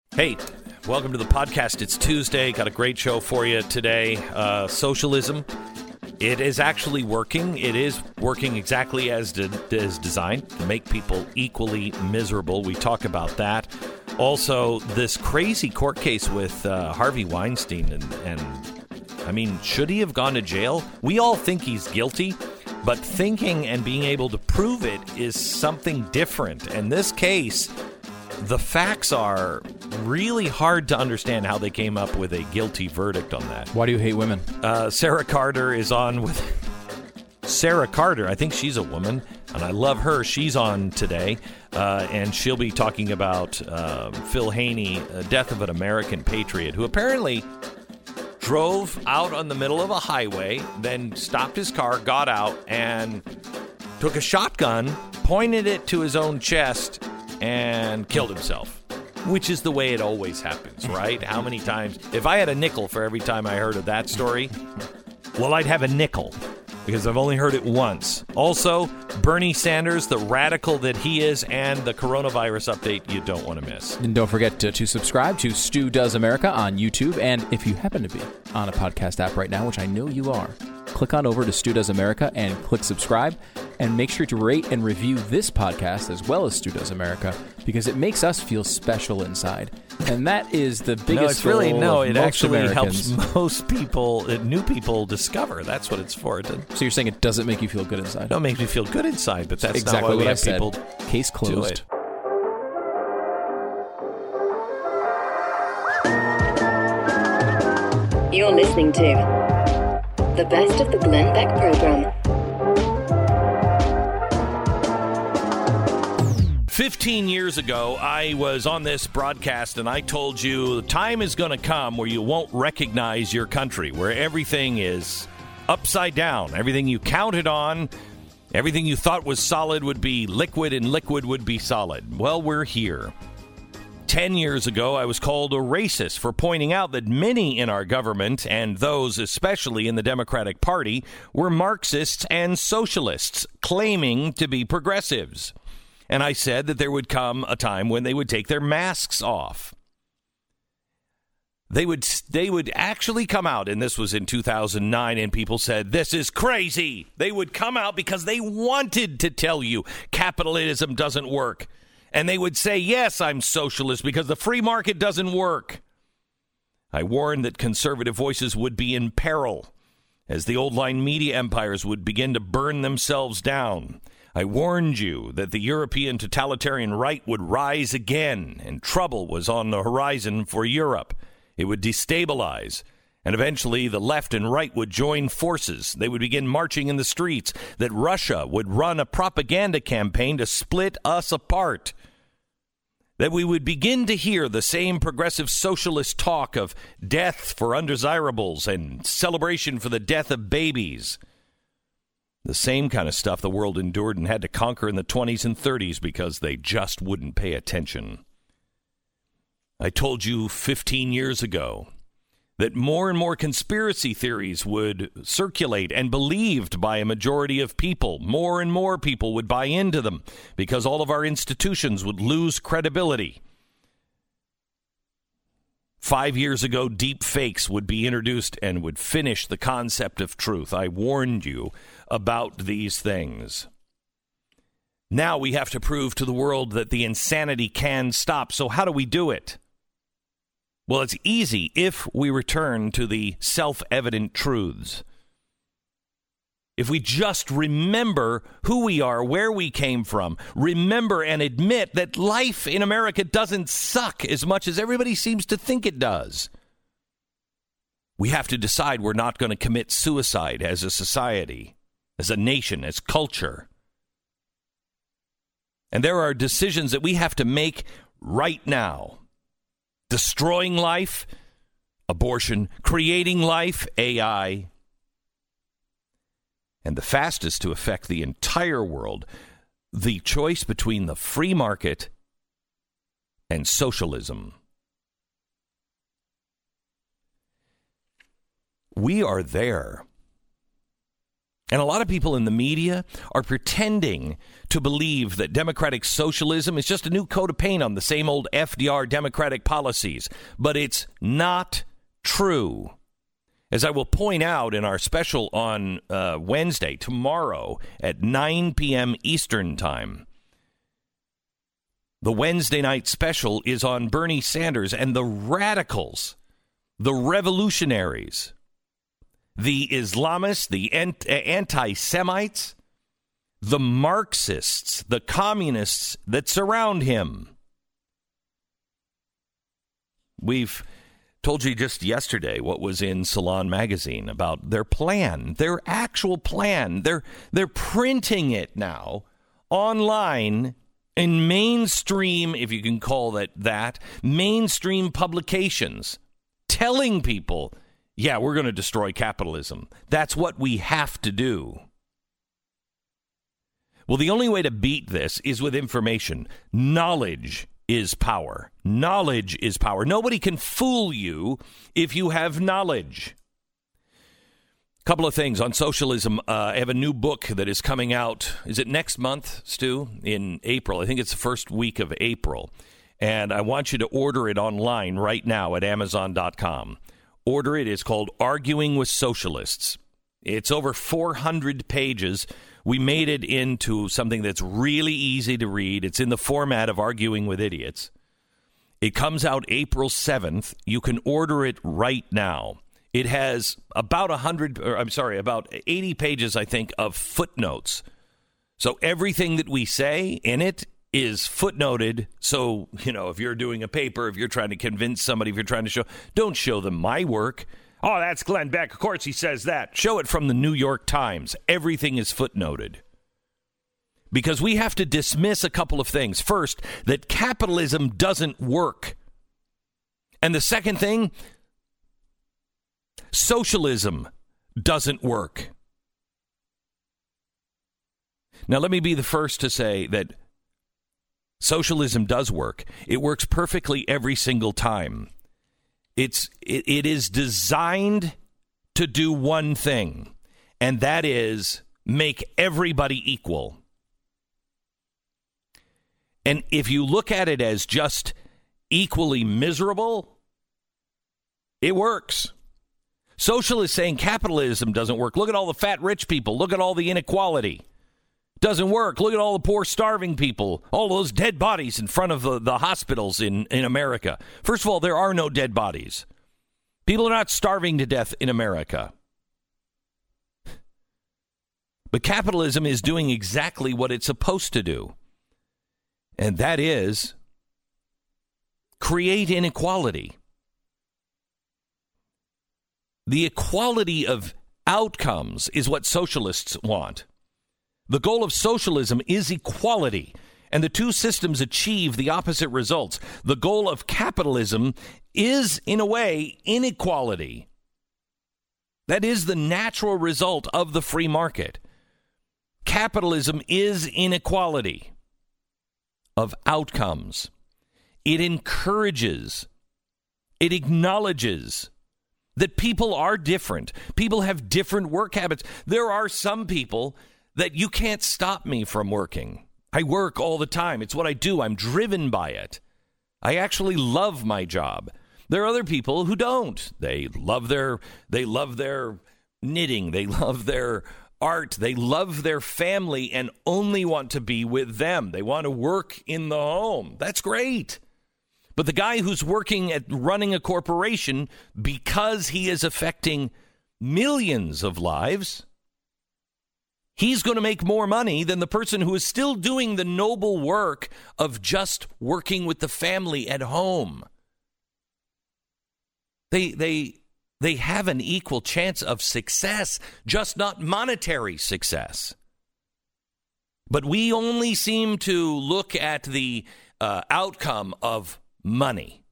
Hey, welcome to the podcast. It's Tuesday. Got a great show for you today. Socialism. It is actually working. It is working exactly as designed to make people equally miserable. We talk about that. Also, this crazy court case with Harvey Weinstein. And I mean, should he have gone to jail? We all think he's guilty, but thinking and being able to prove it is something different. And this case, the facts are really hard to understand how they came up with a guilty verdict on that. Why do you hate women? Sarah Carter is on with... Sarah Carter, I think she's a woman, and I love her. She's on today, and she'll be talking about Phil Haney, death of an American patriot, who apparently drove out on the middle of a highway, then stopped his car, got out, and took a shotgun, pointed it to his own chest, and killed himself, which is the way it always happens, right? How many times? If I had a nickel for every time I heard of that story, well, I'd have a nickel because I've only heard it once. Also, Bernie Sanders, the radical that he is, and the coronavirus update you don't want to miss. And don't forget to subscribe to Stu Does America on YouTube. And if you happen to be on a podcast app right now, which I know you are, click on over to Stu Does America and click subscribe. And make sure to rate and review this podcast as well as Stu Does America, because it makes us feel special inside. And that is the biggest goal of most actually Americans. Helps most people, new people, discover. That's what it's for. So you're saying it doesn't make you feel good inside? No, it makes me feel good inside, but that's exactly not why we what I have said. people Case closed. do it. You're listening to the best of the Glenn Beck program. 15 years ago, I was on this broadcast and I told you the time is going to come where you won't recognize your country, where everything is upside down. Everything you counted on, everything you thought was solid would be liquid and liquid would be solid. Well, we're here. 10 years ago, I was called a racist for pointing out that many in our government, and those especially in the Democratic Party, were Marxists and socialists, claiming to be progressives. And I said that there would come a time when they would take their masks off. They would actually come out, and this was in 2009, and people said, this is crazy. They would come out because they wanted to tell you capitalism doesn't work. And they would say, yes, I'm socialist because the free market doesn't work. I warned that conservative voices would be in peril as the old-line media empires would begin to burn themselves down. I warned you that the European totalitarian right would rise again, and trouble was on the horizon for Europe. It would destabilize, and eventually the left and right would join forces. They would begin marching in the streets, that Russia would run a propaganda campaign to split us apart, that we would begin to hear the same progressive socialist talk of death for undesirables and celebration for the death of babies. The same kind of stuff the world endured and had to conquer in the 20s and 30s because they just wouldn't pay attention. I told you 15 years ago that more and more conspiracy theories would circulate and believed by a majority of people. More and more people would buy into them because all of our institutions would lose credibility. 5 years ago, deep fakes would be introduced and would finish the concept of truth. I warned you about these things. Now we have to prove to the world that the insanity can stop. So how do we do it? Well, it's easy if we return to the self-evident truths. If we just remember who we are, where we came from, remember and admit that life in America doesn't suck as much as everybody seems to think it does. We have to decide we're not going to commit suicide as a society, as a nation, as culture. And there are decisions that we have to make right now. Destroying life, abortion, creating life, AI. And the fastest to affect the entire world, the choice between the free market and socialism. We are there. And a lot of people in the media are pretending to believe that democratic socialism is just a new coat of paint on the same old FDR democratic policies. But it's not true. As I will point out in our special on Wednesday, tomorrow at 9 p.m. Eastern Time, the Wednesday night special is on Bernie Sanders and the radicals, the revolutionaries, the Islamists, the anti-Semites, the Marxists, the communists that surround him. We've told you just yesterday what was in Salon magazine about their plan, their actual plan. They're printing it now online in mainstream, if you can call it that, mainstream publications, telling people, yeah, we're going to destroy capitalism. That's what we have to do. Well, the only way to beat this is with information. Knowledge is power. Knowledge is power. Nobody can fool you if you have knowledge. A couple of things on socialism. I have a new book that is coming out. Is it next month, Stu? In April. I think it's the first week of April. And I want you to order it online right now at Amazon.com. Order it. It's called Arguing with Socialists. It's over 400 pages. We made it into something that's really easy to read. It's in the format of Arguing with Idiots. It comes out April 7th. You can order it right now. It has about 80 pages, I think, of footnotes. So everything that we say in it is footnoted. So, if you're doing a paper, if you're trying to convince somebody, if you're trying to show, don't show them my work. Oh, that's Glenn Beck. Of course he says that. Show it from the New York Times. Everything is footnoted. Because we have to dismiss a couple of things. First, that capitalism doesn't work. And the second thing, socialism doesn't work. Now, let me be the first to say that socialism does work. It works perfectly every single time. It is designed to do one thing, and that is make everybody equal. And if you look at it as just equally miserable, it works. Socialists saying capitalism doesn't work. Look at all the fat rich people. Look at all the inequality. Doesn't work. Look at all the poor starving people. All those dead bodies in front of the hospitals in America. First of all, there are no dead bodies. People are not starving to death in America. But capitalism is doing exactly what it's supposed to do. And that is create inequality. The equality of outcomes is what socialists want. The goal of socialism is equality, and the two systems achieve the opposite results. The goal of capitalism is, in a way, inequality. That is the natural result of the free market. Capitalism is inequality of outcomes. It encourages, it acknowledges that people are different. People have different work habits. There are some people that you can't stop me from working. I work all the time. It's what I do. I'm driven by it. I actually love my job. There are other people who don't. They love their knitting. They love their art. They love their family and only want to be with them. They want to work in the home. That's great. But the guy who's working at running a corporation because he is affecting millions of lives, he's going to make more money than the person who is still doing the noble work of just working with the family at home. They have an equal chance of success, just not monetary success. But we only seem to look at the outcome of money.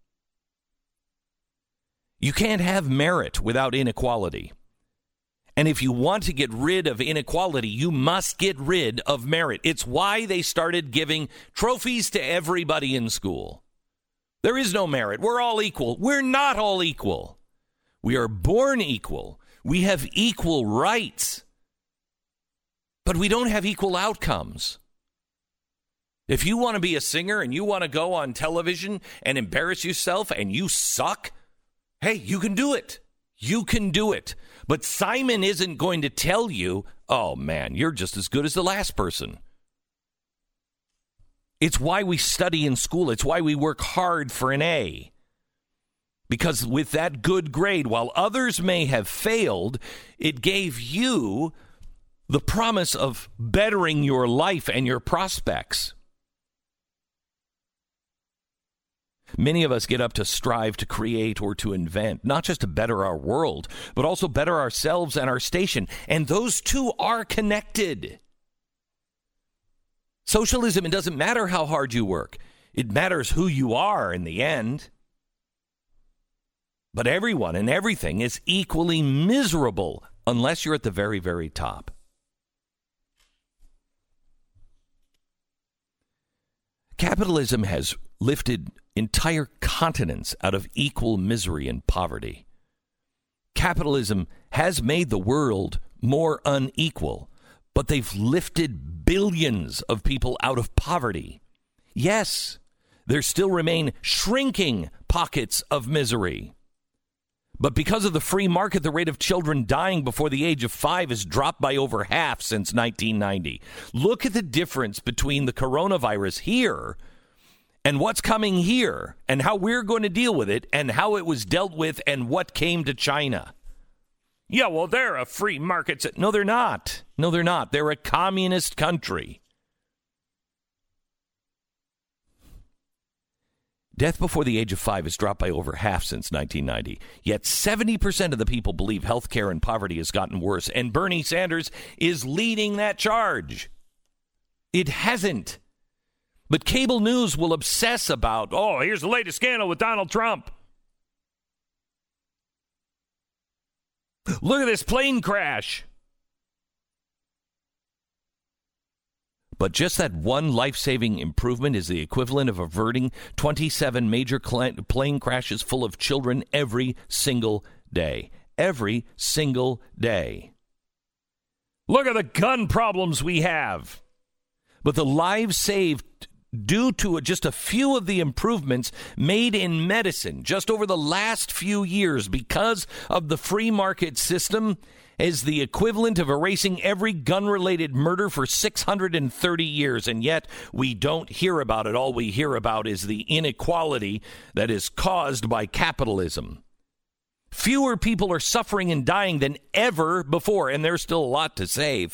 You can't have merit without inequality. And if you want to get rid of inequality, you must get rid of merit. It's why they started giving trophies to everybody in school. There is no merit. We're all equal. We're not all equal. We are born equal. We have equal rights. But we don't have equal outcomes. If you want to be a singer and you want to go on television and embarrass yourself and you suck, hey, you can do it. You can do it. But Simon isn't going to tell you, oh, man, you're just as good as the last person. It's why we study in school. It's why we work hard for an A. Because with that good grade, while others may have failed, it gave you the promise of bettering your life and your prospects. Many of us get up to strive to create or to invent, not just to better our world, but also better ourselves and our station. And those two are connected. Socialism, it doesn't matter how hard you work. It matters who you are in the end. But everyone and everything is equally miserable unless you're at the very, very top. Capitalism has lifted entire continents out of equal misery and poverty. Capitalism has made the world more unequal, but they've lifted billions of people out of poverty. Yes, there still remain shrinking pockets of misery. But because of the free market, the rate of children dying before the age of 5 has dropped by over half since 1990. Look at the difference between the coronavirus here and what's coming here and how we're going to deal with it and how it was dealt with and what came to China. Yeah, well, they're a free market. No, they're not. No, they're not. They're a communist country. Death before the age of 5 has dropped by over half since 1990. Yet 70% of the people believe health care and poverty has gotten worse. And Bernie Sanders is leading that charge. It hasn't. But cable news will obsess about, oh, here's the latest scandal with Donald Trump. Look at this plane crash. But just that one life-saving improvement is the equivalent of averting 27 major plane crashes full of children every single day. Every single day. Look at the gun problems we have. But the lives saved due to just a few of the improvements made in medicine just over the last few years because of the free market system is the equivalent of erasing every gun-related murder for 630 years, and yet we don't hear about it. All we hear about is the inequality that is caused by capitalism. Fewer people are suffering and dying than ever before, and there's still a lot to save.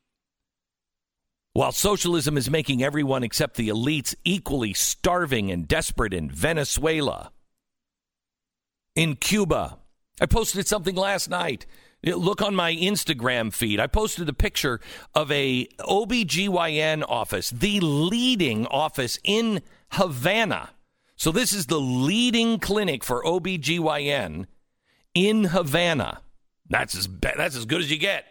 While socialism is making everyone except the elites equally starving and desperate in Venezuela, in Cuba. I posted something last night. Look on my Instagram feed. I posted a picture of a OBGYN office, the leading office in Havana. So this is the leading clinic for OBGYN in Havana. That's as good as you get.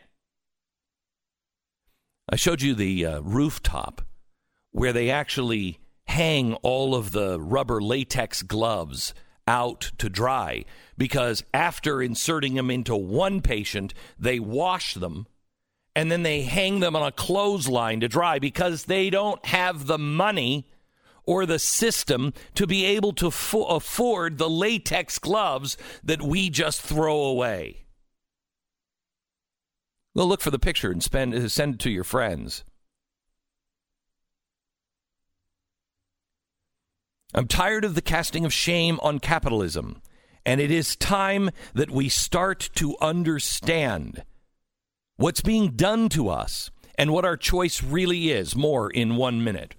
I showed you the rooftop where they actually hang all of the rubber latex gloves out to dry because after inserting them into one patient, they wash them and then they hang them on a clothesline to dry because they don't have the money or the system to be able to afford the latex gloves that we just throw away. Well, look for the picture and send it to your friends. I'm tired of the casting of shame on capitalism, and it is time that we start to understand what's being done to us and what our choice really is. More in 1 minute.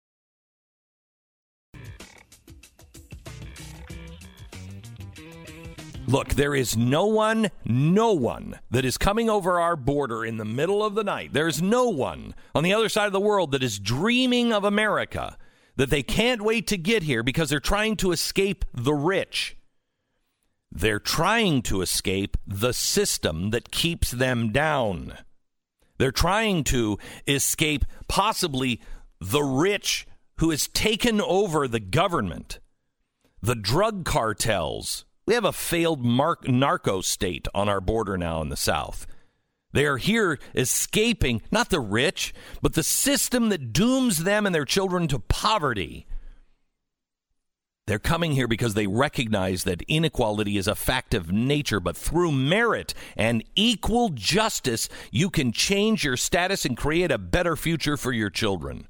Look, there is no one that is coming over our border in the middle of the night. There's no one on the other side of the world that is dreaming of America, that they can't wait to get here because they're trying to escape the rich. They're trying to escape the system that keeps them down. They're trying to escape possibly the rich who has taken over the government, the drug cartels. We have a failed narco state on our border now in the South. They are here escaping, not the rich, but the system that dooms them and their children to poverty. They're coming here because they recognize that inequality is a fact of nature, but through merit and equal justice, you can change your status and create a better future for your children.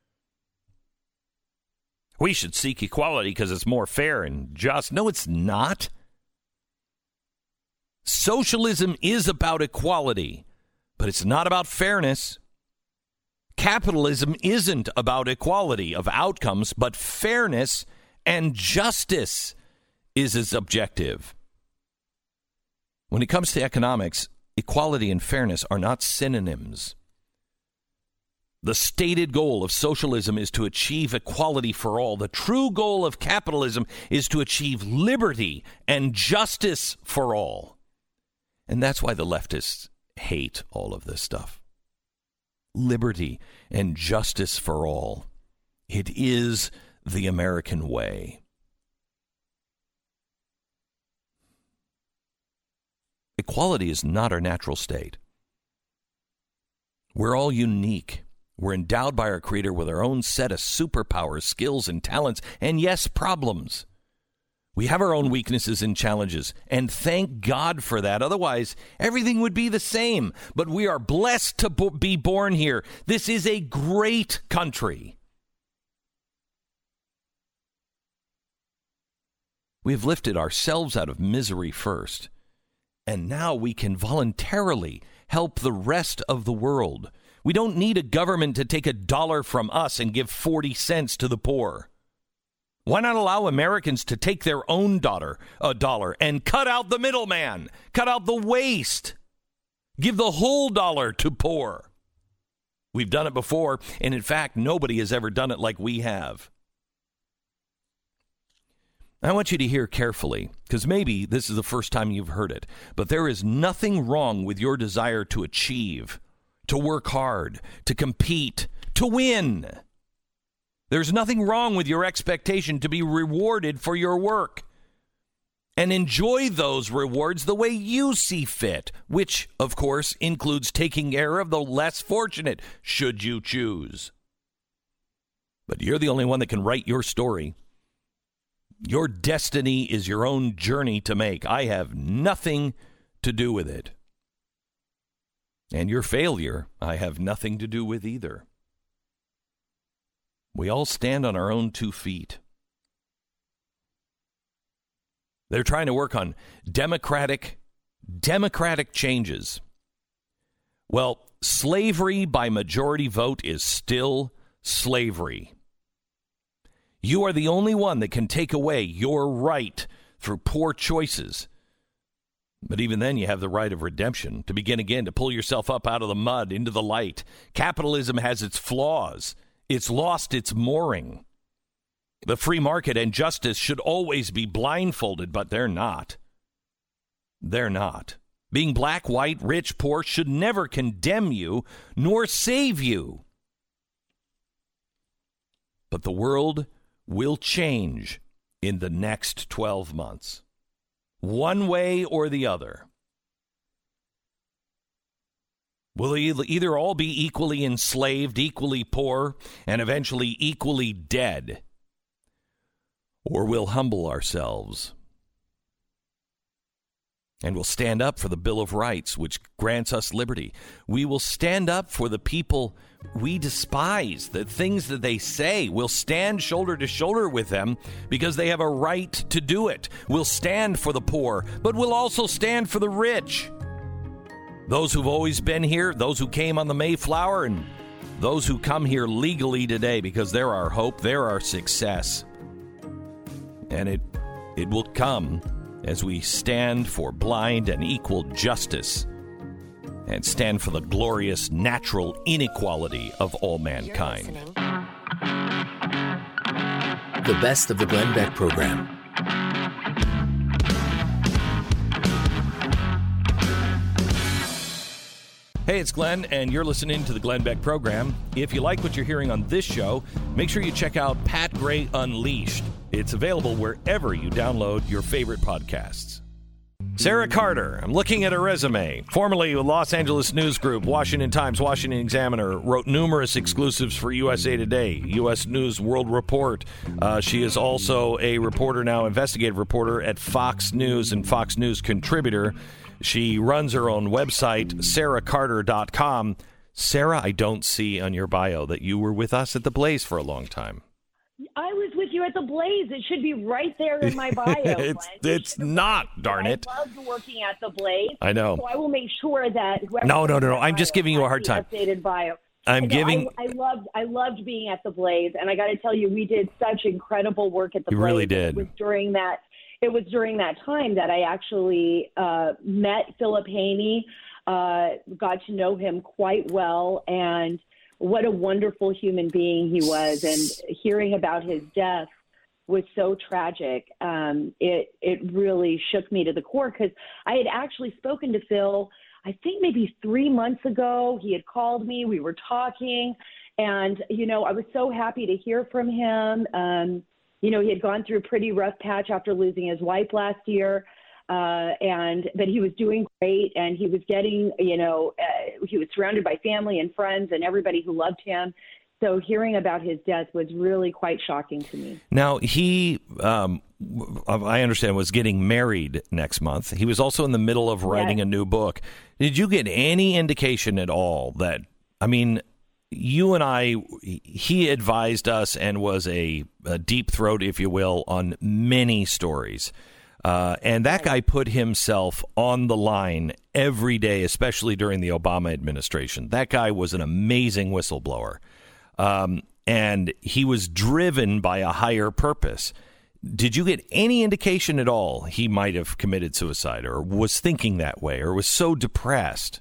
We should seek equality because it's more fair and just. No, it's not. Socialism is about equality, but it's not about fairness. Capitalism isn't about equality of outcomes, but fairness and justice is its objective. When it comes to economics, equality and fairness are not synonyms. The stated goal of socialism is to achieve equality for all. The true goal of capitalism is to achieve liberty and justice for all. And that's why the leftists hate all of this stuff. Liberty and justice for all. It is the American way. Equality is not our natural state. We're all unique. We're endowed by our Creator with our own set of superpowers, skills, and talents, and yes, problems. We have our own weaknesses and challenges, and thank God for that. Otherwise, everything would be the same. But we are blessed to be born here. This is a great country. We have lifted ourselves out of misery first, and now we can voluntarily help the rest of the world. We don't need a government to take $1 from us and give 40 cents to the poor. Why not allow Americans to take their own $1 and cut out the middleman, cut out the waste, give the whole dollar to poor? We've done it before, and in fact, nobody has ever done it like we have. I want you to hear carefully, because maybe this is the first time you've heard it, but there is nothing wrong with your desire to achieve, to work hard, to compete, to win. There's nothing wrong with your expectation to be rewarded for your work. And enjoy those rewards the way you see fit, which, of course, includes taking care of the less fortunate, should you choose. But you're the only one that can write your story. Your destiny is your own journey to make. I have nothing to do with it. And your failure, I have nothing to do with either. We all stand on our own 2 feet. They're trying to work on democratic changes. Well, slavery by majority vote is still slavery. You are the only one that can take away your right through poor choices. But even then, you have the right of redemption, to begin again, to pull yourself up out of the mud into the light. Capitalism has its flaws. It's lost its mooring. The free market and justice should always be blindfolded, but they're not. They're not. Being black, white, rich, poor should never condemn you nor save you. But the world will change in the next 12 months. One way or the other. We'll either all be equally enslaved, equally poor, and eventually equally dead, or we'll humble ourselves and we'll stand up for the Bill of Rights, which grants us liberty. We will stand up for the people we despise, the things that they say. We'll stand shoulder to shoulder with them because they have a right to do it. We'll stand for the poor, but we'll also stand for the rich. Those who've always been here, those who came on the Mayflower, and those who come here legally today, because they're our hope, they're our success. And it will come as we stand for blind and equal justice and stand for the glorious natural inequality of all mankind. The best of the Glenn Beck program. Hey, it's Glenn, and you're listening to the Glenn Beck program. If you like what you're hearing on this show, make sure you check out Pat Gray Unleashed. It's available wherever you download your favorite podcasts. Sarah Carter, I'm looking at her resume. Formerly Los Angeles News Group, Washington Times, Washington Examiner, wrote numerous exclusives for USA Today, U.S. News World Report. She is also a reporter now, investigative reporter at Fox News and Fox News contributor. She runs her own website, sarahcarter.com. Sarah, I don't see on your bio that you were with us at the Blaze for a long time. I was with you at the Blaze. It should be right there in my bio. It's not, darn it. I loved working at the Blaze. I know. So I will make sure that No. I'm just giving you a hard time. Updated bio. I loved being at the Blaze, and I got to tell you, we did such incredible work at the Blaze. You really did. It was during that time that I actually met Philip Haney, got to know him quite well, and what a wonderful human being he was. And hearing about his death was so tragic. It really shook me to the core, because I had actually spoken to Phil, I think maybe 3 months ago. He had called me. We were talking. And, I was so happy to hear from him. He had gone through a pretty rough patch after losing his wife last year. But he was doing great, and he was getting, he was surrounded by family and friends and everybody who loved him. So hearing about his death was really quite shocking to me. Now, he, I understand, was getting married next month. He was also in the middle of writing a new book. Did you get any indication at all that, you and I, he advised us and was a deep throat, if you will, on many stories. And that guy put himself on the line every day, especially during the Obama administration. That guy was an amazing whistleblower. And he was driven by a higher purpose. Did you get any indication at all he might have committed suicide or was thinking that way or was so depressed?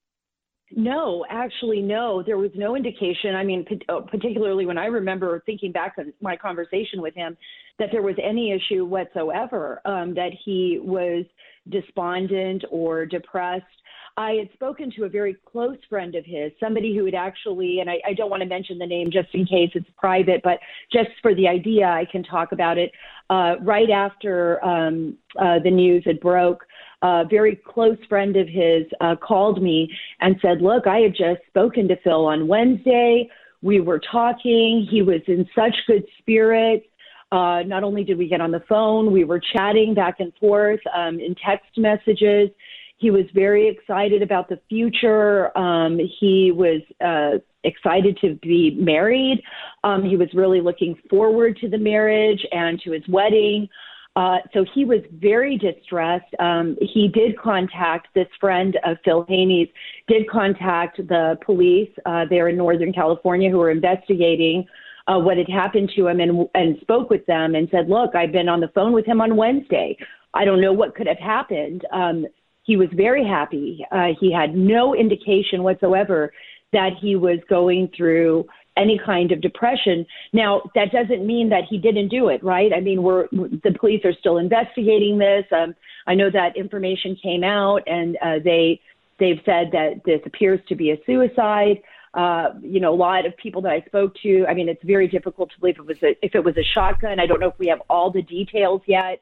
No, actually, no. There was no indication. Particularly when I remember thinking back on my conversation with him, that there was any issue whatsoever, that he was despondent or depressed. I had spoken to a very close friend of his, somebody who had actually, and I don't want to mention the name just in case it's private, but just for the idea, I can talk about it. Right after the news had broke, a very close friend of his called me and said, look, I had just spoken to Phil on Wednesday. We were talking. He was in such good spirits. Not only did we get on the phone, we were chatting back and forth in text messages. He was very excited about the future. He was excited to be married. He was really looking forward to the marriage and to his wedding. So he was very distressed. He did contact this friend of Phil Haney's, did contact the police there in Northern California who were investigating what had happened to him and spoke with them and said, look, I've been on the phone with him on Wednesday. I don't know what could have happened. He was very happy. He had no indication whatsoever that he was going through any kind of depression. Now, that doesn't mean that he didn't do it, right? The police are still investigating this. I know that information came out, and they've said that this appears to be a suicide. A lot of people that I spoke to, it's very difficult to believe if it was a shotgun. I don't know if we have all the details yet.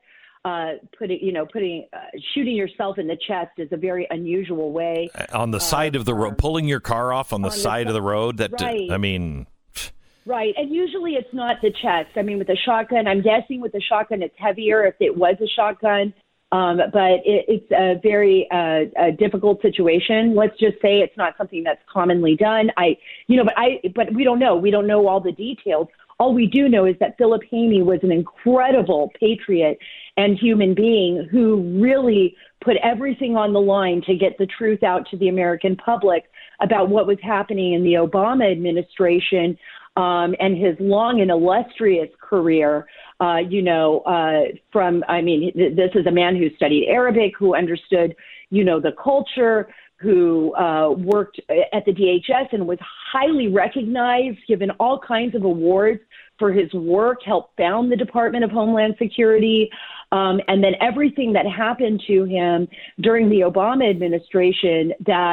Shooting yourself in the chest is a very unusual way. On the side of the road, pulling your car off on the side of the road. Right. And usually it's not the chest. With a shotgun, I'm guessing with a shotgun, it's heavier if it was a shotgun. But it's a very difficult situation. Let's just say it's not something that's commonly done. But we don't know. We don't know all the details. All we do know is that Philip Haney was an incredible patriot and human being who really put everything on the line to get the truth out to the American public about what was happening in the Obama administration, and his long and illustrious career. This is a man who studied Arabic, who understood, the culture, who worked at the DHS and was highly recognized, given all kinds of awards for his work, helped found the Department of Homeland Security. And then everything that happened to him during the Obama administration that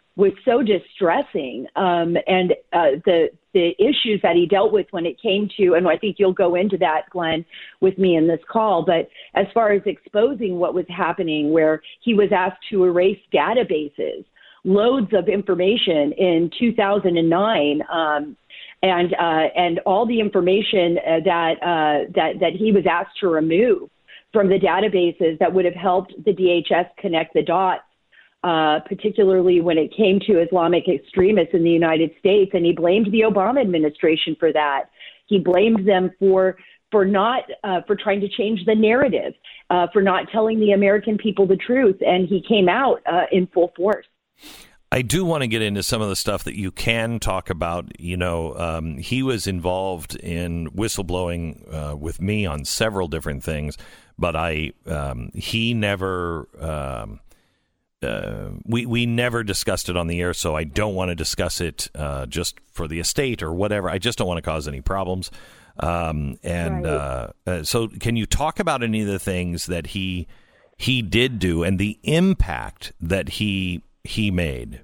was so distressing, and the issues that he dealt with when it came to, and I think you'll go into that, Glenn, with me in this call, but as far as exposing what was happening, where he was asked to erase databases, loads of information in 2009, and all the information that he was asked to remove from the databases that would have helped the DHS connect the dots, particularly when it came to Islamic extremists in the United States. And he blamed the Obama administration for that. He blamed them for not for trying to change the narrative, for not telling the American people the truth. And he came out in full force. I do want to get into some of the stuff that you can talk about. You know, he was involved in whistleblowing with me on several different things, but he never, we never discussed it on the air, so I don't want to discuss it just for the estate or whatever. I just don't want to cause any problems. So can you talk about any of the things that he did do and the impact that he made?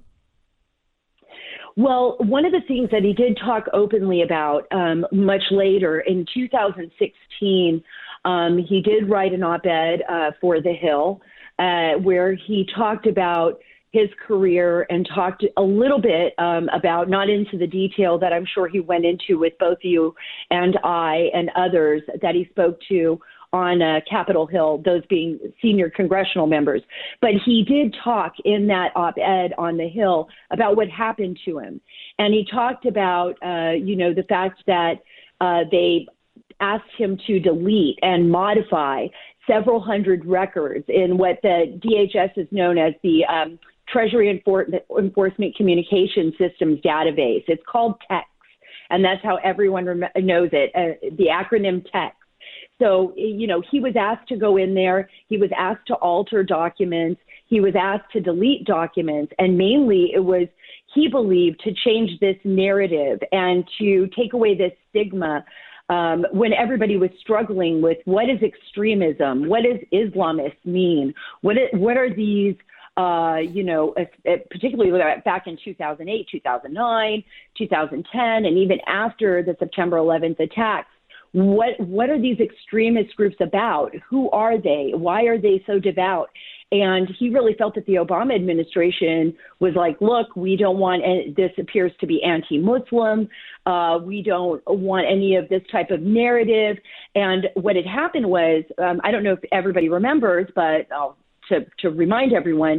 Well, one of the things that he did talk openly about much later in 2016, he did write an op-ed for The Hill where he talked about his career and talked a little bit about, not into the detail that I'm sure he went into with both you and I and others that he spoke to on Capitol Hill, those being senior congressional members. But he did talk in that op-ed on the Hill about what happened to him. And he talked about, the fact that they asked him to delete and modify several hundred records in what the DHS is known as the Treasury Enforcement Communication Systems Database. It's called TEX, and that's how everyone knows it, the acronym TEX. So, he was asked to go in there. He was asked to alter documents. He was asked to delete documents. And mainly it was, he believed, to change this narrative and to take away this stigma when everybody was struggling with what is extremism? What does Islamist mean? What are these, particularly back in 2008, 2009, 2010, and even after the September 11th attacks, what are these extremist groups about? Who are they? Why are they so devout? And he really felt that the Obama administration was like, look, we don't want this appears to be anti-Muslim. We don't want any of this type of narrative. And what had happened was, I don't know if everybody remembers, but to remind everyone,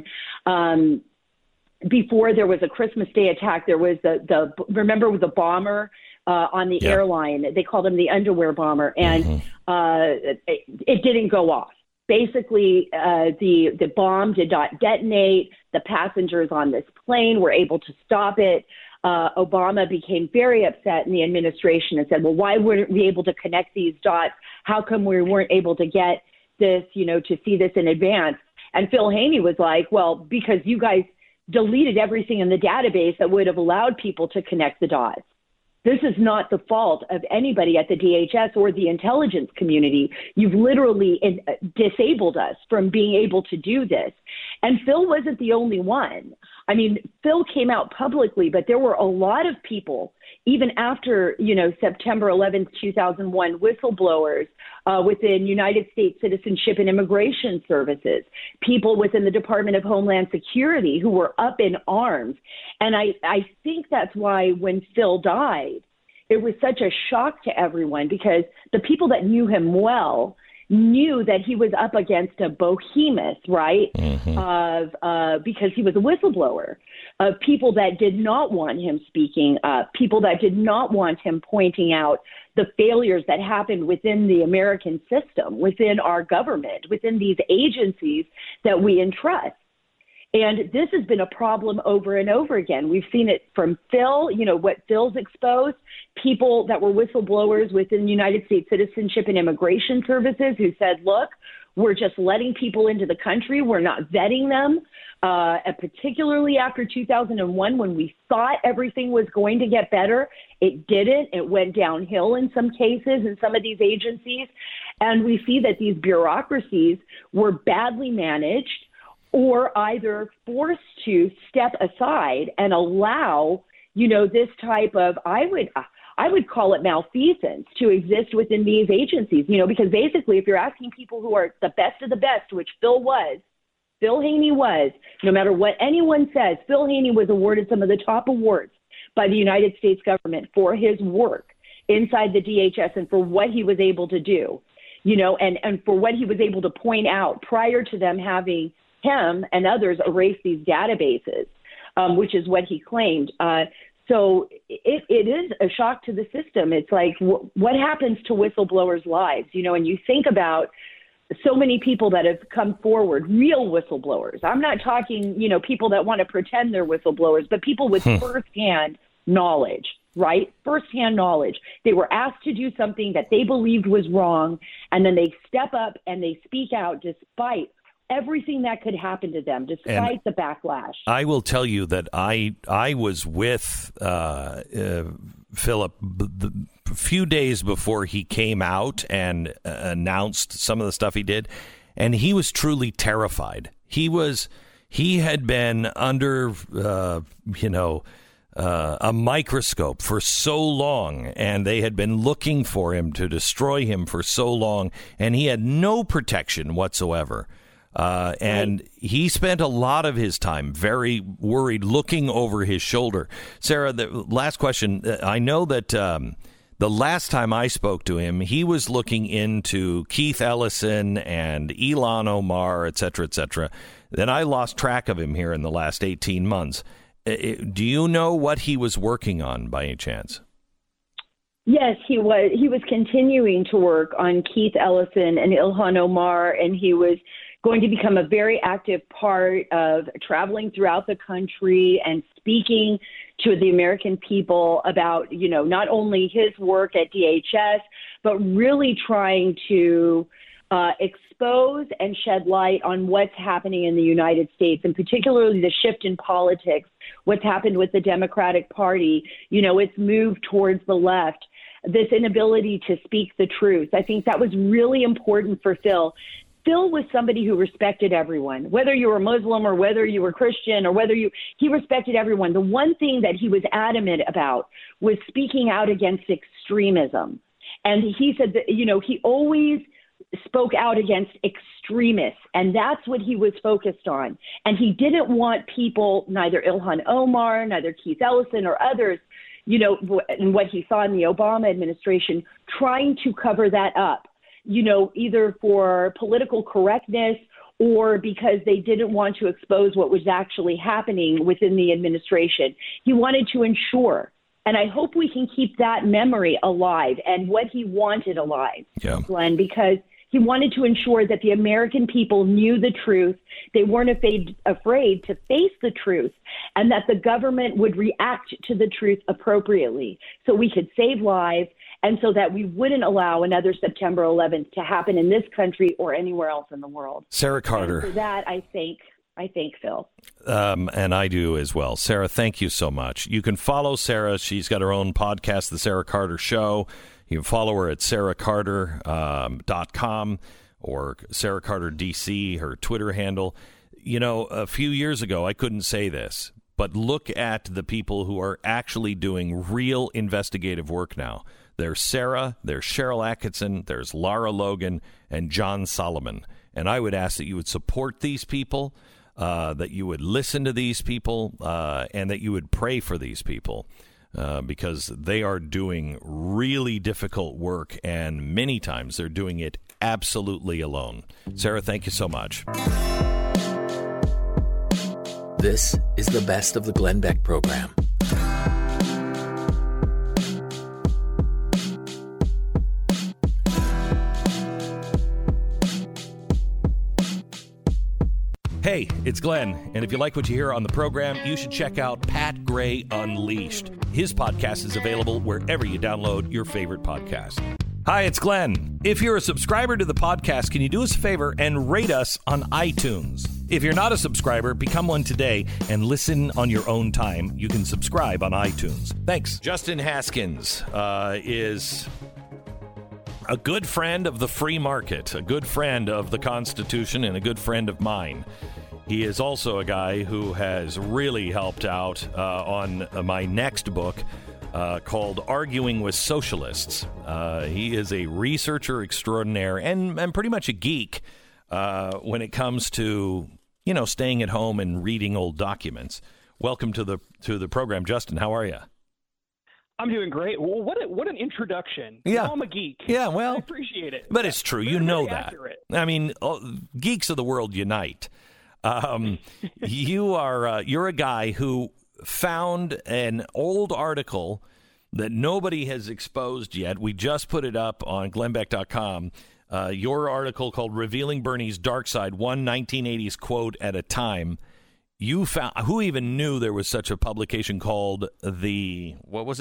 before there was a Christmas Day attack, there was remember the bomber on the airline. They called him the underwear bomber, and it didn't go off. Basically, the bomb did not detonate. The passengers on this plane were able to stop it. Obama became very upset in the administration and said, well, why weren't we able to connect these dots? How come we weren't able to get this, to see this in advance? And Phil Haney was like, well, because you guys deleted everything in the database that would have allowed people to connect the dots. This is not the fault of anybody at the DHS or the intelligence community. You've literally disabled us from being able to do this. And Phil wasn't the only one. I mean, Phil came out publicly, but there were a lot of people, even after, September 11th, 2001, whistleblowers within United States Citizenship and Immigration Services, people within the Department of Homeland Security who were up in arms. And I think that's why when Phil died, it was such a shock to everyone, because the people that knew him well knew that he was up against a behemoth, right? Because he was a whistleblower, of people that did not want him speaking up, people that did not want him pointing out the failures that happened within the American system, within our government, within these agencies that we entrust. And this has been a problem over and over again. We've seen it from Phil, what Phil's exposed, people that were whistleblowers within the United States Citizenship and Immigration Services who said, look, we're just letting people into the country. We're not vetting them. And particularly after 2001, when we thought everything was going to get better, it didn't. It went downhill in some cases in some of these agencies. And we see that these bureaucracies were badly managed, or either forced to step aside and allow, this type of, I would call it malfeasance to exist within these agencies, because basically if you're asking people who are the best of the best, which Phil Haney was, no matter what anyone says, Phil Haney was awarded some of the top awards by the United States government for his work inside the DHS and for what he was able to do, and for what he was able to point out prior to them having him and others erase these databases, which is what he claimed. So it is a shock to the system. It's like, what happens to whistleblowers' lives? And you think about so many people that have come forward, real whistleblowers. I'm not talking, people that want to pretend they're whistleblowers, but people with firsthand knowledge, right? Firsthand knowledge. They were asked to do something that they believed was wrong, and then they step up and they speak out despite everything that could happen to them, despite the backlash. I will tell you that I was with Philip a few days before he came out and announced some of the stuff he did, and he was truly terrified. He had been under, a microscope for so long, and they had been looking for him to destroy him for so long, and he had no protection whatsoever. And he spent a lot of his time very worried, looking over his shoulder. Sarah, the last question. I know that the last time I spoke to him, he was looking into Keith Ellison and Ilhan Omar, et cetera, et cetera. Then I lost track of him here in the last 18 months. Do you know what he was working on by any chance? Yes, he was. He was continuing to work on Keith Ellison and Ilhan Omar, and he was going to become a very active part of traveling throughout the country and speaking to the American people about, not only his work at DHS, but really trying to expose and shed light on what's happening in the United States, and particularly the shift in politics, what's happened with the Democratic Party. It's moved towards the left. This inability to speak the truth. I think that was really important for Phil. Phil was somebody who respected everyone, whether you were Muslim or whether you were Christian or he respected everyone. The one thing that he was adamant about was speaking out against extremism. And he said that, he always spoke out against extremists, and that's what he was focused on. And he didn't want people, neither Ilhan Omar, neither Keith Ellison or others, and what he saw in the Obama administration, trying to cover that up, either for political correctness or because they didn't want to expose what was actually happening within the administration. He wanted to ensure, and I hope we can keep that memory alive and what he wanted alive, Glenn, because he wanted to ensure that the American people knew the truth. They weren't afraid to face the truth, and that the government would react to the truth appropriately so we could save lives and so that we wouldn't allow another September 11th to happen in this country or anywhere else in the world. Sarah Carter. And for that, I thank Phil. And I do as well. Sarah, thank you so much. You can follow Sarah. She's got her own podcast, The Sarah Carter Show. You can follow her at sarahcarter.com or Sarah Carter DC, her Twitter handle. A few years ago, I couldn't say this, but look at the people who are actually doing real investigative work now. There's Sarah, there's Cheryl Atkinson, there's Lara Logan, and John Solomon. And I would ask that you would support these people, that you would listen to these people, and that you would pray for these people. Because they are doing really difficult work, and many times they're doing it absolutely alone. Sarah, thank you so much. This is the best of the Glenn Beck program. Hey, it's Glenn, and if you like what you hear on the program, you should check out Pat Gray Unleashed. His podcast is available wherever you download your favorite podcast. Hi, it's Glenn. If you're a subscriber to the podcast, can you do us a favor and rate us on iTunes? If you're not a subscriber, become one today and listen on your own time. You can subscribe on iTunes. Thanks. Justin Haskins is a good friend of the free market, a good friend of the Constitution, and a good friend of mine. He is also a guy who has really helped out on my next book called Arguing with Socialists. He is a researcher extraordinaire and pretty much a geek when it comes to, staying at home and reading old documents. Welcome to the program, Justin. How are you? I'm doing great. Well, what an introduction. Yeah. I'm a geek. Yeah, well, I appreciate it. But it's true. You know that. Accurate. I mean, geeks of the world unite. You're a guy who found an old article that nobody has exposed yet. We just put it up on glennbeck.com. Your article called Revealing Bernie's Dark Side, one 1980s quote at a time. You found, who even knew there was such a publication called The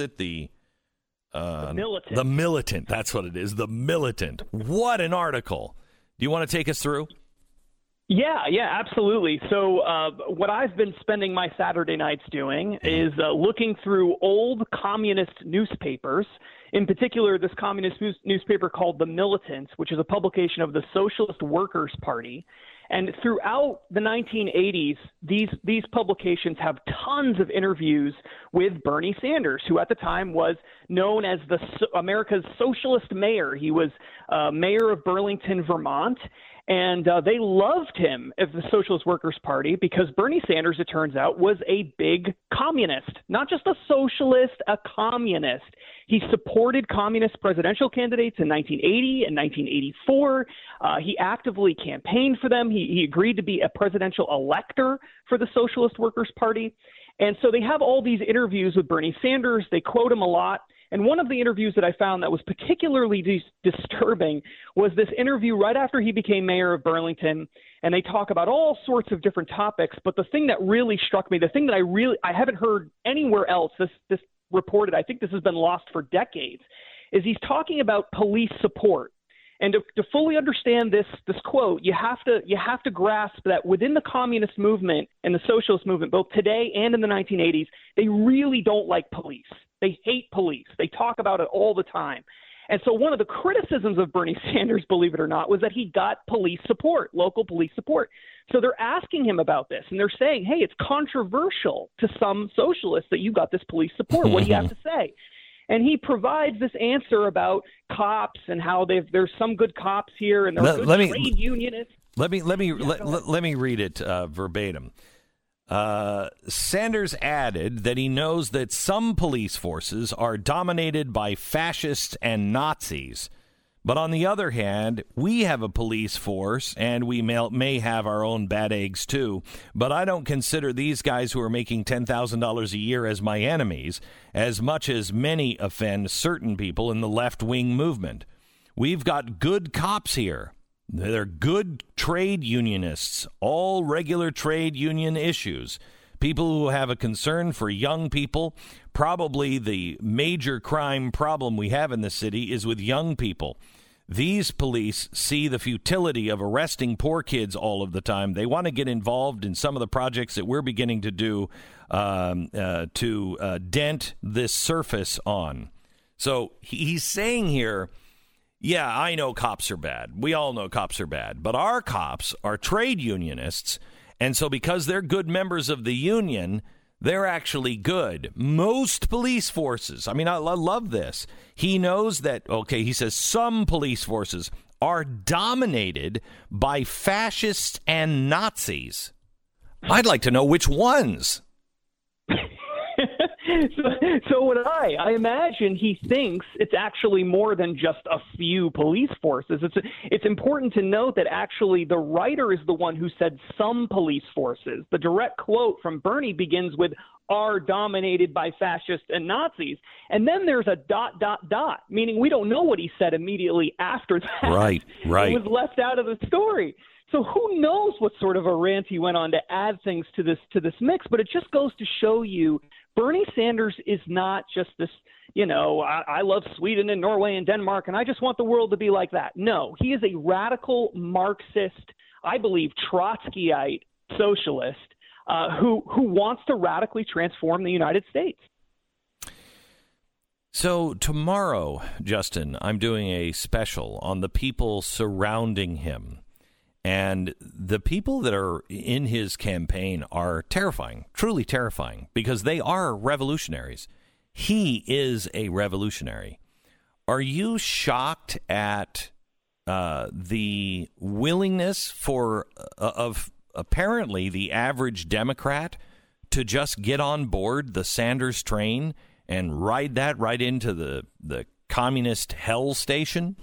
Militant. The Militant. That's what it is. The Militant. What an article. Do you want to take us through? Yeah, absolutely. So what I've been spending my Saturday nights doing is looking through old communist newspapers, in particular this communist newspaper called The Militant, which is a publication of the Socialist Workers' Party. And throughout the 1980s, these publications have tons of interviews with Bernie Sanders, who at the time was known as America's socialist mayor. He was mayor of Burlington, Vermont. And they loved him as the Socialist Workers' Party because Bernie Sanders, it turns out, was a big communist, not just a socialist, a communist. He supported communist presidential candidates in 1980 and 1984. He actively campaigned for them. He agreed to be a presidential elector for the Socialist Workers' Party. And so they have all these interviews with Bernie Sanders. They quote him a lot. And one of the interviews that I found that was particularly disturbing was this interview right after he became mayor of Burlington. And they talk about all sorts of different topics. But the thing that really struck me, the thing that I haven't heard anywhere else, this reported, I think this has been lost for decades, is he's talking about police support. And to fully understand this quote, you have to grasp that within the communist movement and the socialist movement, both today and in the 1980s, they really don't like police. They hate police. They talk about it all the time. And so one of the criticisms of Bernie Sanders, believe it or not, was that he got police support, local police support. So they're asking him about this, and they're saying, hey, it's controversial to some socialists that you got this police support. What do you have to say? And he provides this answer about cops and how there's some good cops here and they're good trade unionists. Let me read it verbatim. Sanders added that he knows that some police forces are dominated by fascists and Nazis. But on the other hand, we have a police force, and we may have our own bad eggs too. But I don't consider these guys who are making $10,000 a year as my enemies, as much as many offend certain people in the left-wing movement. We've got good cops here. They're good trade unionists, all regular trade union issues. People who have a concern for young people. Probably the major crime problem we have in the city is with young people. These police see the futility of arresting poor kids all of the time. They want to get involved in some of the projects that we're beginning to do to dent this surface on. So he's saying here, yeah, I know cops are bad. We all know cops are bad. But our cops are trade unionists. And so because they're good members of the union, they're actually good. Most police forces, I mean, I love this. He knows that, okay, he says some police forces are dominated by fascists and Nazis. I'd like to know which ones. So would I. I imagine he thinks it's actually more than just a few police forces. It's important to note that actually the writer is the one who said some police forces. The direct quote from Bernie begins with are dominated by fascists and Nazis. And then there's a ... meaning we don't know what he said immediately after that. Right. It was left out of the story. So who knows what sort of a rant he went on to add things to this mix, but it just goes to show you Bernie Sanders is not just this, I love Sweden and Norway and Denmark, and I just want the world to be like that. No, he is a radical Marxist, I believe Trotskyite socialist who wants to radically transform the United States. So tomorrow, Justin, I'm doing a special on the people surrounding him. And the people that are in his campaign are terrifying, truly terrifying, because they are revolutionaries. He is a revolutionary. Are you shocked at the willingness of apparently the average Democrat to just get on board the Sanders train and ride that right into the communist hell station?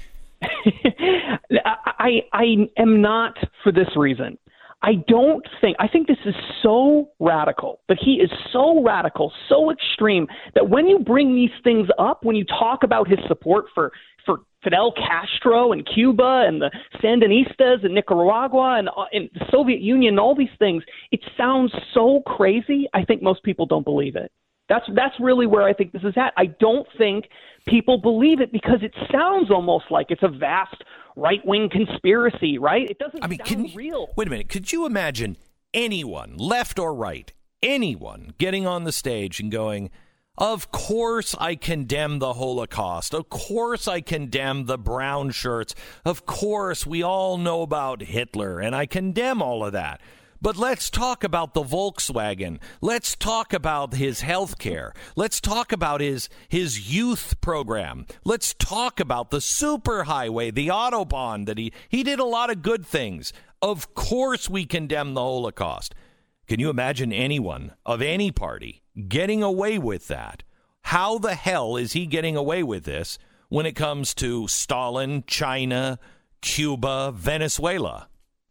I am not, for this reason. I think this is so radical, but he is so radical, so extreme, that when you bring these things up, when you talk about his support for Fidel Castro and Cuba and the Sandinistas and Nicaragua and the Soviet Union and all these things, it sounds so crazy, I think most people don't believe it. That's really where I think this is at. I don't think people believe it because it sounds almost like it's a vast right-wing conspiracy, right? It doesn't sound real. Wait a minute. Could you imagine anyone, left or right, anyone getting on the stage and going, of course I condemn the Holocaust. Of course I condemn the brown shirts. Of course we all know about Hitler, and I condemn all of that. But let's talk about the Volkswagen. Let's talk about his health care. Let's talk about his youth program. Let's talk about the superhighway, the Autobahn, that he did a lot of good things. Of course we condemn the Holocaust. Can you imagine anyone of any party getting away with that? How the hell is he getting away with this when it comes to Stalin, China, Cuba, Venezuela?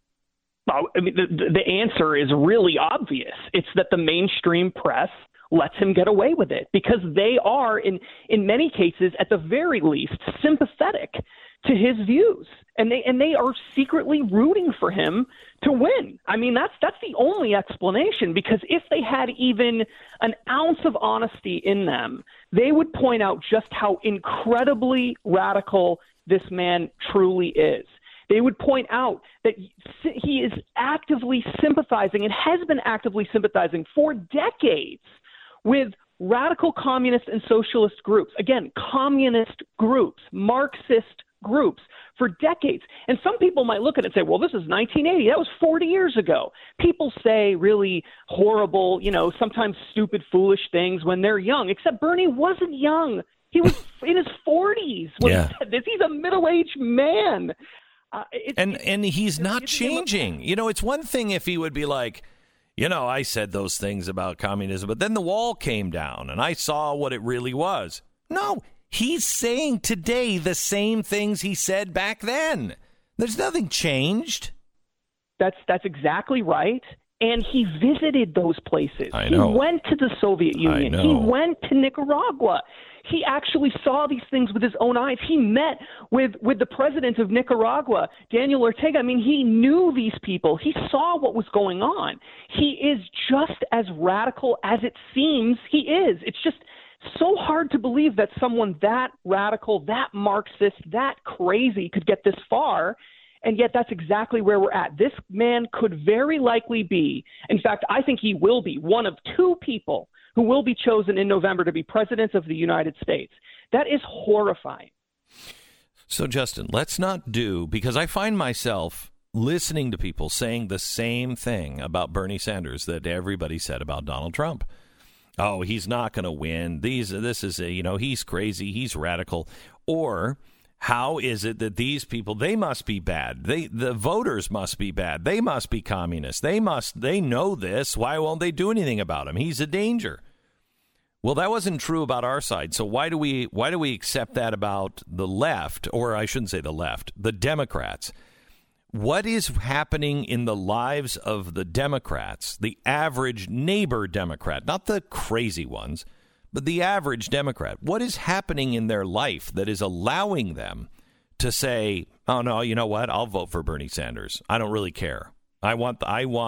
I mean, the answer is really obvious. It's that the mainstream press lets him get away with it because they are, in many cases, at the very least, sympathetic to his views, and they are secretly rooting for him to win. I mean, that's the only explanation, because if they had even an ounce of honesty in them, they would point out just how incredibly radical this man truly is. They would point out that he is actively sympathizing and has been actively sympathizing for decades with radical communist and socialist groups. Again, communist groups, Marxist groups for decades. And some people might look at it and say, well, this is 1980. That was 40 years ago. People say really horrible, sometimes stupid, foolish things when they're young, except Bernie wasn't young. He was in his 40s when he said this. He's a middle-aged man. And he's not changing. It's one thing if he would be like, I said those things about communism, but then the wall came down and I saw what it really was. No, he's saying today the same things he said back then. There's nothing changed. That's exactly right. And he visited those places. I know. He went to the Soviet Union. I know. He went to Nicaragua. He actually saw these things with his own eyes. He met with the president of Nicaragua, Daniel Ortega. I mean, he knew these people. He saw what was going on. He is just as radical as it seems he is. It's just so hard to believe that someone that radical, that Marxist, that crazy could get this far. And yet that's exactly where we're at. This man could very likely be, in fact, I think he will be one of two people who will be chosen in November to be president of the United States. That is horrifying. So, Justin, let's not because I find myself listening to people saying the same thing about Bernie Sanders that everybody said about Donald Trump. Oh, he's not going to win. This is he's crazy. He's radical. Or how is it that these people, they must be bad? The voters must be bad. They must be communists. They know this. Why won't they do anything about him? He's a danger. Well, that wasn't true about our side. So why do we accept that about the left, or I shouldn't say the left, the Democrats? What is happening in the lives of the Democrats, the average neighbor Democrat, not the crazy ones, but the average Democrat? What is happening in their life that is allowing them to say, oh, no, you know what? I'll vote for Bernie Sanders. I don't really care. I want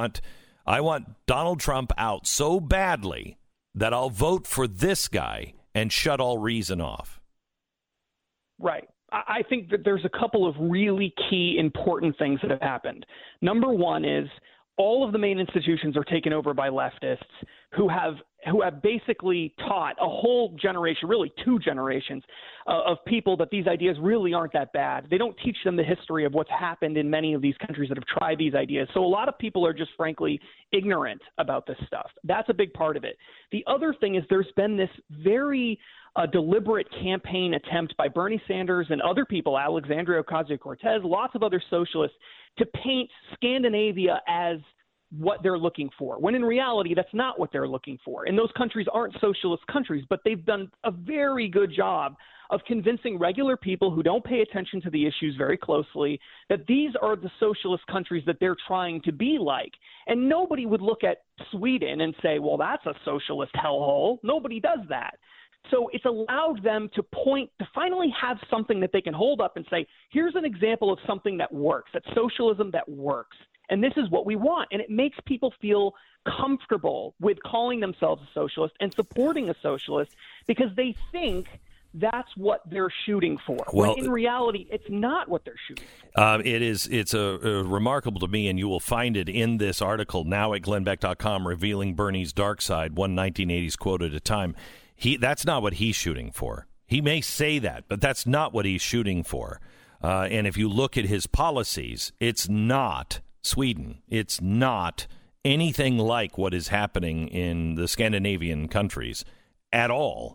Donald Trump out so badly that I'll vote for this guy and shut all reason off. Right. I think that there's a couple of really key important things that have happened. Number one is all of the main institutions are taken over by leftists who have basically taught a whole generation, really 2 generations of people that these ideas really aren't that bad. They don't teach them the history of what's happened in many of these countries that have tried these ideas. So a lot of people are just frankly ignorant about this stuff. That's a big part of it. The other thing is there's been this very deliberate campaign attempt by Bernie Sanders and other people, Alexandria Ocasio-Cortez, lots of other socialists, to paint Scandinavia as what they're looking for, when in reality, that's not what they're looking for. And those countries aren't socialist countries, but they've done a very good job of convincing regular people who don't pay attention to the issues very closely that these are the socialist countries that they're trying to be like. And nobody would look at Sweden and say, well, that's a socialist hellhole. Nobody does that. So it's allowed them to finally have something that they can hold up and say, here's an example of something that works, that's socialism that works. And this is what we want. And it makes people feel comfortable with calling themselves a socialist and supporting a socialist because they think that's what they're shooting for. Well, when in reality, it's not what they're shooting for. It's remarkable to me, and you will find it in this article now at glennbeck.com, revealing Bernie's dark side, one 1980s quote at a time. That's not what he's shooting for. He may say that, but that's not what he's shooting for. And if you look at his policies, it's not Sweden. It's not anything like what is happening in the Scandinavian countries at all,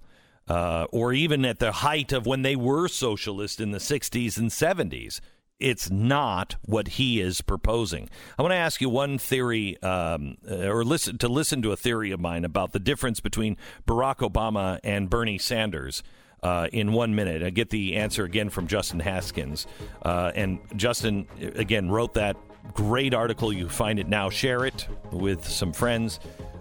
or even at the height of when they were socialist in the 60s and 70s. It's not what he is proposing. I want to ask you one theory, or listen to a theory of mine about the difference between Barack Obama and Bernie Sanders. In 1 minute. I get the answer again from Justin Haskins. And Justin, again, wrote that great article. You find it now. Share it with some friends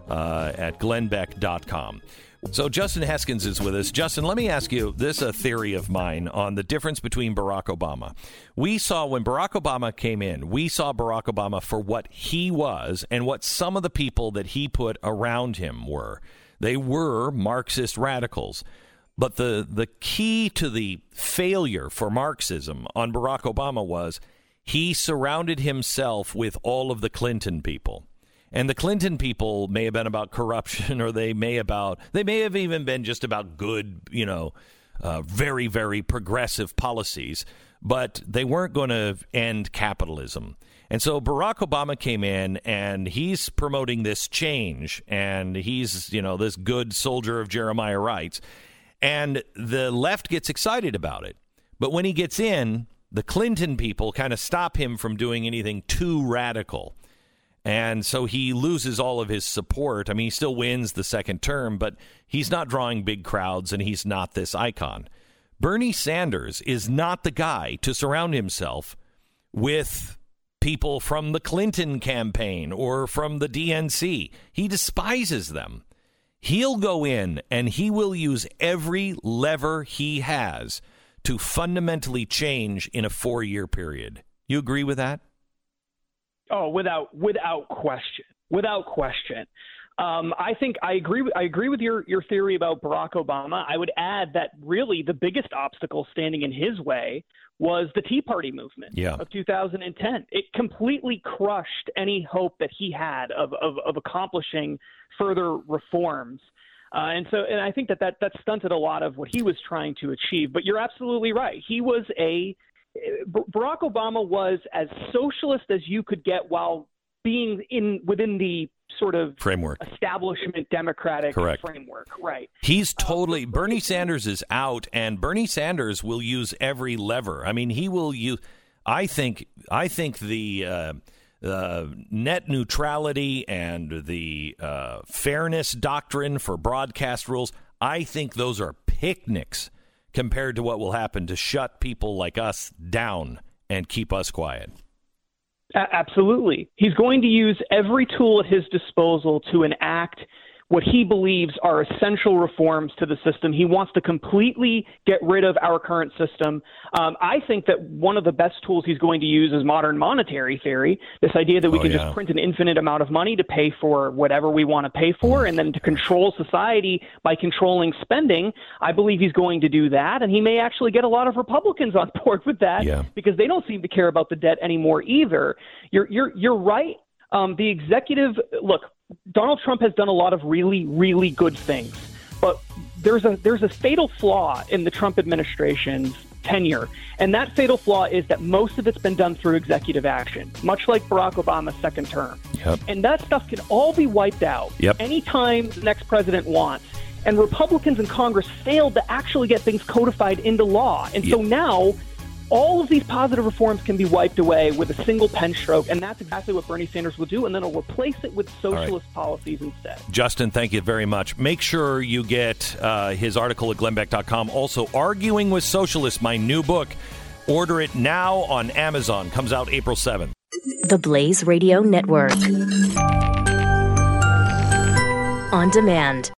at glennbeck.com. So Justin Haskins is with us. Justin, let me ask you this, a theory of mine on the difference between Barack Obama. We saw when Barack Obama came in, we saw Barack Obama for what he was and what some of the people that he put around him were. They were Marxist radicals. But the key to the failure for Marxism on Barack Obama was he surrounded himself with all of the Clinton people. And the Clinton people may have been about corruption, or they may have even been just about good, very, very progressive policies. But they weren't going to end capitalism. And so Barack Obama came in, and he's promoting this change, and he's, this good soldier of Jeremiah rights. And the left gets excited about it. But when he gets in, the Clinton people kind of stop him from doing anything too radical. And so he loses all of his support. I mean, he still wins the second term, but he's not drawing big crowds, and he's not this icon. Bernie Sanders is not the guy to surround himself with people from the Clinton campaign or from the DNC. He despises them. He'll go in and he will use every lever he has to fundamentally change in a 4-year period. You agree with that? Oh, without question. Without question. I think I agree with your theory about Barack Obama. I would add that really the biggest obstacle standing in his way was the Tea Party movement of 2010. It completely crushed any hope that he had of accomplishing further reforms. And I think that stunted a lot of what he was trying to achieve. But you're absolutely right. Barack Obama was as socialist as you could get while being within the sort of framework, establishment democratic framework. Right. He's totally Bernie Sanders is out, and Bernie Sanders will use every lever. I mean, he will use. I think the net neutrality and the fairness doctrine for broadcast rules, I think those are picnics compared to what will happen to shut people like us down and keep us quiet. Absolutely. He's going to use every tool at his disposal to enact what he believes are essential reforms to the system. He wants to completely get rid of our current system. I think that one of the best tools he's going to use is modern monetary theory, this idea that we can just print an infinite amount of money to pay for whatever we want to pay for, and then to control society by controlling spending. I believe he's going to do that, and he may actually get a lot of Republicans on board with that because they don't seem to care about the debt anymore either. You're right The executive, look, Donald Trump has done a lot of really, really good things, but there's a fatal flaw in the Trump administration's tenure, and that fatal flaw is that most of it's been done through executive action, much like Barack Obama's second term. Yep. And that stuff can all be wiped out anytime the next president wants. And Republicans in Congress failed to actually get things codified into law. And so now all of these positive reforms can be wiped away with a single pen stroke, and that's exactly what Bernie Sanders will do, and then he'll replace it with socialist policies instead. Justin, thank you very much. Make sure you get his article at glennbeck.com. Also, Arguing with Socialists, my new book. Order it now on Amazon. Comes out April 7th. The Blaze Radio Network. On demand.